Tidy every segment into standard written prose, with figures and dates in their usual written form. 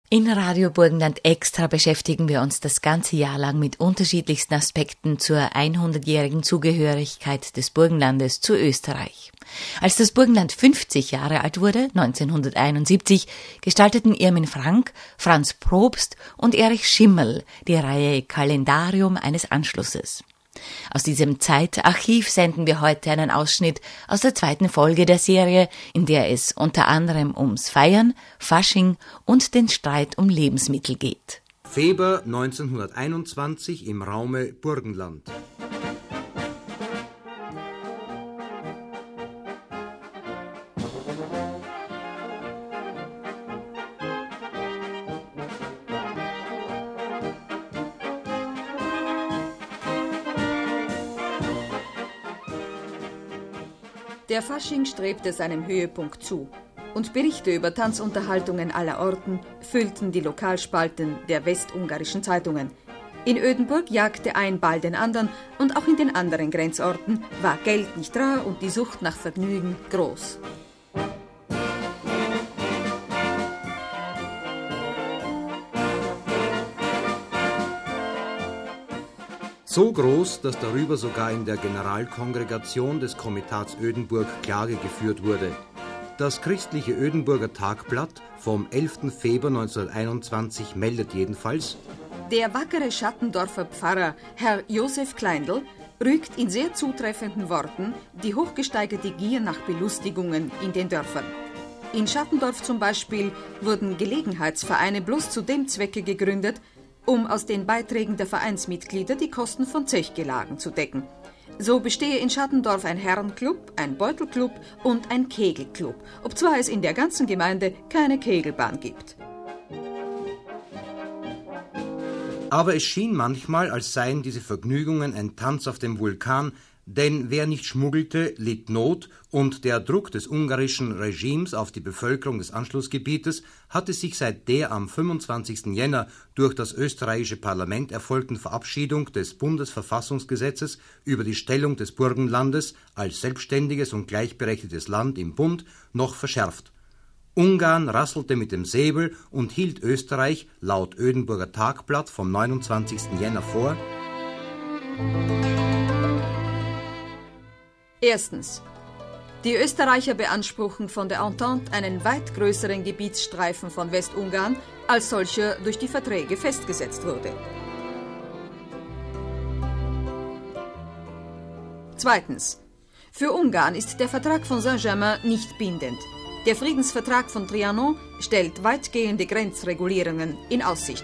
In Radio Burgenland Extra beschäftigen wir uns das ganze Jahr lang mit unterschiedlichsten Aspekten zur 100-jährigen Zugehörigkeit des Burgenlandes zu Österreich. Als das Burgenland 50 Jahre alt wurde, 1971, gestalteten Irmin Frank, Franz Probst und Erich Schimmel die Reihe Kalendarium eines Anschlusses. Aus diesem Zeitarchiv senden wir heute einen Ausschnitt aus der zweiten Folge der Serie, in der es unter anderem ums Feiern, Fasching und den Streit um Lebensmittel geht. Februar 1921 im Raume Burgenland. Der Fasching strebte seinem Höhepunkt zu und Berichte über Tanzunterhaltungen aller Orten füllten die Lokalspalten der westungarischen Zeitungen. In Ödenburg jagte ein Ball den anderen und auch in den anderen Grenzorten war Geld nicht rar und die Sucht nach Vergnügen groß. So groß, dass darüber sogar in der Generalkongregation des Komitats Ödenburg Klage geführt wurde. Das christliche Ödenburger Tagblatt vom 11. Februar 1921 meldet jedenfalls: Der wackere Schattendorfer Pfarrer, Herr Josef Kleindl, rügt in sehr zutreffenden Worten die hochgesteigerte Gier nach Belustigungen in den Dörfern. In Schattendorf zum Beispiel wurden Gelegenheitsvereine bloß zu dem Zwecke gegründet, um aus den Beiträgen der Vereinsmitglieder die Kosten von Zechgelagen zu decken. So bestehe in Schattendorf ein Herrenclub, ein Beutelclub und ein Kegelclub, obzwar es in der ganzen Gemeinde keine Kegelbahn gibt. Aber es schien manchmal, als seien diese Vergnügungen ein Tanz auf dem Vulkan, denn wer nicht schmuggelte, litt Not und der Druck des ungarischen Regimes auf die Bevölkerung des Anschlussgebietes hatte sich seit der am 25. Jänner durch das österreichische Parlament erfolgten Verabschiedung des Bundesverfassungsgesetzes über die Stellung des Burgenlandes als selbstständiges und gleichberechtigtes Land im Bund noch verschärft. Ungarn rasselte mit dem Säbel und hielt Österreich laut Ödenburger Tagblatt vom 29. Jänner vor: Erstens. Die Österreicher beanspruchen von der Entente einen weit größeren Gebietsstreifen von Westungarn, als solcher durch die Verträge festgesetzt wurde. Zweitens. Für Ungarn ist der Vertrag von Saint-Germain nicht bindend. Der Friedensvertrag von Trianon stellt weitgehende Grenzregulierungen in Aussicht.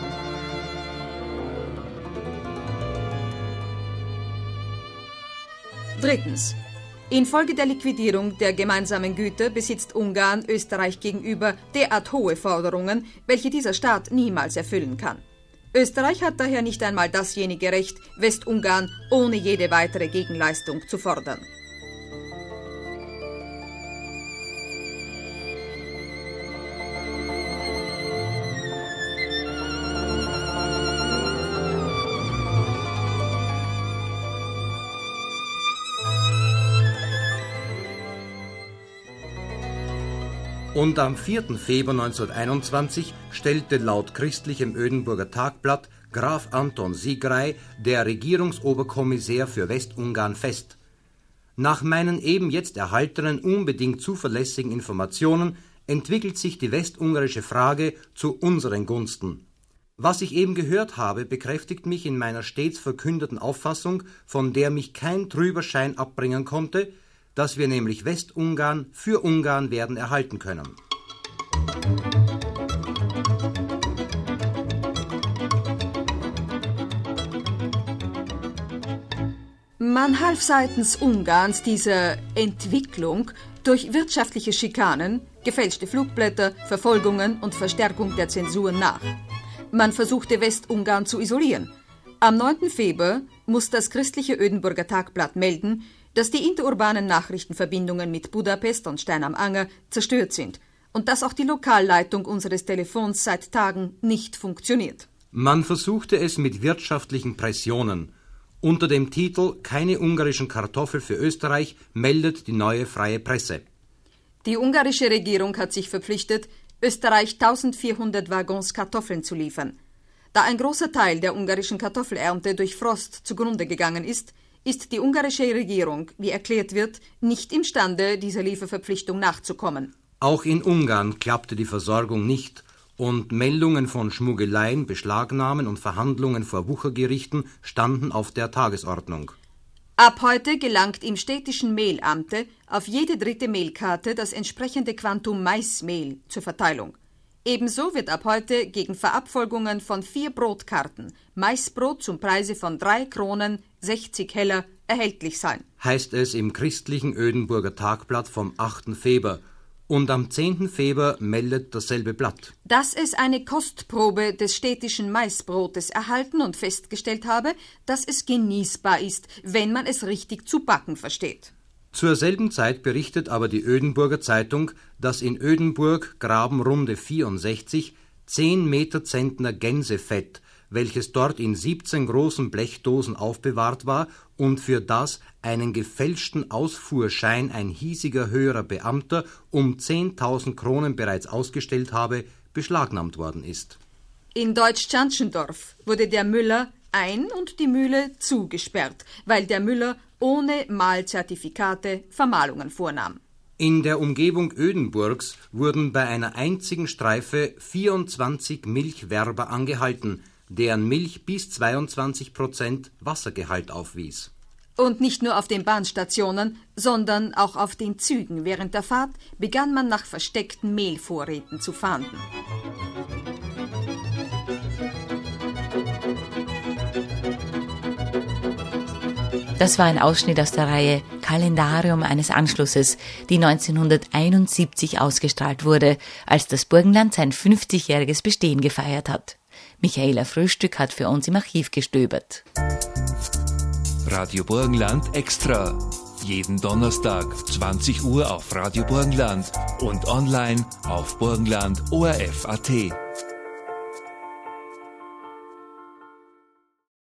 Drittens. Infolge der Liquidierung der gemeinsamen Güter besitzt Ungarn Österreich gegenüber derart hohe Forderungen, welche dieser Staat niemals erfüllen kann. Österreich hat daher nicht einmal dasjenige Recht, Westungarn ohne jede weitere Gegenleistung zu fordern. Und am 4. Februar 1921 stellte laut christlichem Ödenburger Tagblatt Graf Anton Sigrei, der Regierungsoberkommissär für Westungarn, fest: Nach meinen eben jetzt erhaltenen, unbedingt zuverlässigen Informationen entwickelt sich die westungarische Frage zu unseren Gunsten. Was ich eben gehört habe, bekräftigt mich in meiner stets verkündeten Auffassung, von der mich kein trüber Schein abbringen konnte, dass wir nämlich Westungarn für Ungarn werden erhalten können. Man half seitens Ungarns dieser Entwicklung durch wirtschaftliche Schikanen, gefälschte Flugblätter, Verfolgungen und Verstärkung der Zensur nach. Man versuchte Westungarn zu isolieren. Am 9. Februar muss das christliche Ödenburger Tagblatt melden, dass die interurbanen Nachrichtenverbindungen mit Budapest und Stein am Anger zerstört sind und dass auch die Lokalleitung unseres Telefons seit Tagen nicht funktioniert. Man versuchte es mit wirtschaftlichen Pressionen. Unter dem Titel »Keine ungarischen Kartoffel für Österreich« meldet die Neue Freie Presse: Die ungarische Regierung hat sich verpflichtet, Österreich 1400 Waggons Kartoffeln zu liefern. Da ein großer Teil der ungarischen Kartoffelernte durch Frost zugrunde gegangen ist die ungarische Regierung, wie erklärt wird, nicht imstande, dieser Lieferverpflichtung nachzukommen. Auch in Ungarn klappte die Versorgung nicht und Meldungen von Schmuggeleien, Beschlagnahmen und Verhandlungen vor Wuchergerichten standen auf der Tagesordnung. Ab heute gelangt im städtischen Mehlamte auf jede 3. Mehlkarte das entsprechende Quantum Maismehl zur Verteilung. Ebenso wird ab heute gegen Verabfolgungen von 4 Brotkarten Maisbrot zum Preise von 3 Kronen 60 Heller erhältlich sein. Heißt es im christlichen Ödenburger Tagblatt vom 8. Februar. Und am 10. Februar meldet dasselbe Blatt: Dass es eine Kostprobe des städtischen Maisbrotes erhalten und festgestellt habe, dass es genießbar ist, wenn man es richtig zu backen versteht. Zur selben Zeit berichtet aber die Ödenburger Zeitung, dass in Ödenburg Grabenrunde 64 10 Meter Zentner Gänsefett, welches dort in 17 großen Blechdosen aufbewahrt war und für das einen gefälschten Ausfuhrschein ein hiesiger höherer Beamter um 10.000 Kronen bereits ausgestellt habe, beschlagnahmt worden ist. In Deutsch-Tschantschendorf wurde der Müller ein- und die Mühle zugesperrt, weil der Müller ohne Mahlzertifikate Vermahlungen vornahm. In der Umgebung Ödenburgs wurden bei einer einzigen Streife 24 Milchwerber angehalten, deren Milch bis 22% Wassergehalt aufwies. Und nicht nur auf den Bahnstationen, sondern auch auf den Zügen während der Fahrt begann man nach versteckten Mehlvorräten zu fahnden. Das war ein Ausschnitt aus der Reihe Kalendarium eines Anschlusses, die 1971 ausgestrahlt wurde, als das Burgenland sein 50-jähriges Bestehen gefeiert hat. Michaela Frühstück hat für uns im Archiv gestöbert. Radio Burgenland Extra. Jeden Donnerstag 20 Uhr auf Radio Burgenland und online auf burgenland.orf.at.